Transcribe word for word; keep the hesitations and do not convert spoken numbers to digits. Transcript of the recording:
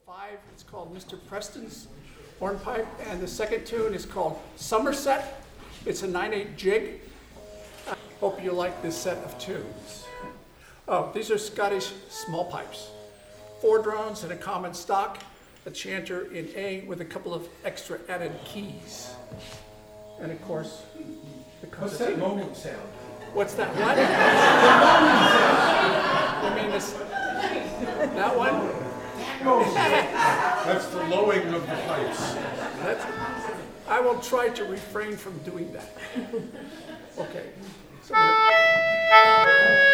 five, it's called Mister Preston's hornpipe, and the second tune is called Somerset. It's a nine eight jig. I hope you like this set of tunes. Oh, these are Scottish small pipes. Four drones and a common stock, a chanter in A with a couple of extra added keys. And of course, the What's that moment sound? What's that what? You mean this, that one? That's the lowing of the pipes. That's, I will try to refrain from doing that. Okay. So